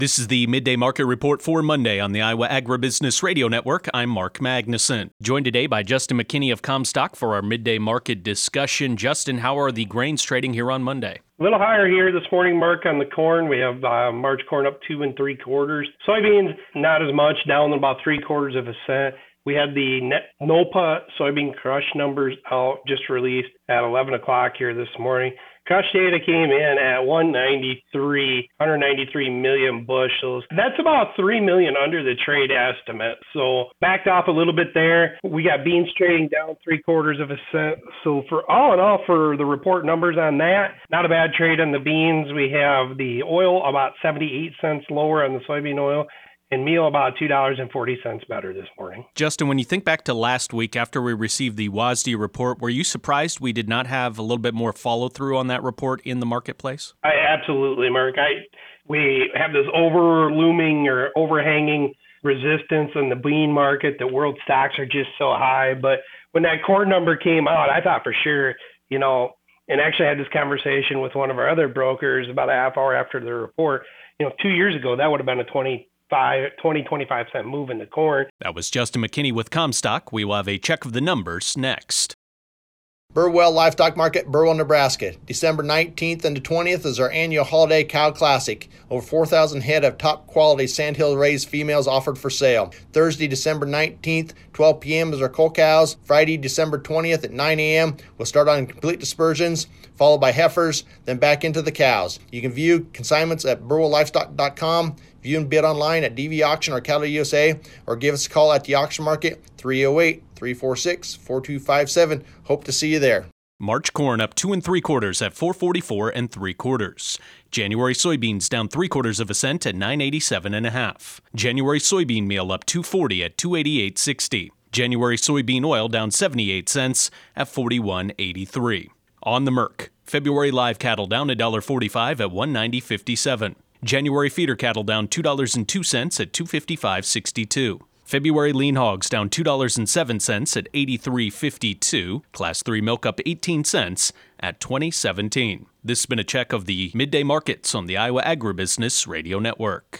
This is the Midday Market Report for Monday on the Iowa Agribusiness Radio Network. I'm Mark Magnuson. Joined today by Justin McKinney of Comstock for our midday market discussion. Justin, how are the grains trading here on Monday? A little higher here this morning, Mark, on the corn. We have March corn up 2 3/4. Soybeans, not as much, down about 3/4 of a cent. We had the NOPA soybean crush numbers out, just released at 11 o'clock here this morning. Crush data came in at 193 million bushels. That's about 3 million under the trade estimate. So backed off a little bit there. We got beans trading down 3/4 of a cent. So for all in all, for the report numbers on that, not a bad trade on the beans. We have the oil about 78 cents lower on the soybean oil, and meal about $2.40 better this morning. Justin, when you think back to last week after we received the WASDE report, were you surprised we did not have a little bit more follow-through on that report in the marketplace? Absolutely, Mark. We have this overlooming or overhanging resistance in the bean market. The world stocks are just so high. But when that corn number came out, I thought for sure, and actually I had this conversation with one of our other brokers about a half hour after the report. 2 years ago, that would have been a 25 cent move in the corn. That was Justin McKinney with Comstock. We will have a check of the numbers next. Burwell Livestock Market, Burwell, Nebraska. December 19th and the 20th is our annual holiday cow classic. Over 4,000 head of top quality Sandhill raised females offered for sale. Thursday, December 19th, 12 p.m. is our cull cows. Friday, December 20th at 9 a.m. we'll start on complete dispersions, followed by heifers, then back into the cows. You can view consignments at burwelllivestock.com. View and bid online at DV Auction or Cattle USA, or give us a call at the auction market, 308-346-4257. Hope to see you there. March corn up 2 3/4 at 4.44 3/4. January soybeans down 3/4 of a cent at 9.87 1/2. January soybean meal up 2.40 at 2.8860. January soybean oil down 78 cents at 41.83. On the Merc, February live cattle down $1.45 at 190.57. January feeder cattle down $2.02 at 255.62. February lean hogs down $2.07 at 83.52. Class 3 milk up 18 cents at 20.17. This has been a check of the midday markets on the Iowa Agribusiness Radio Network.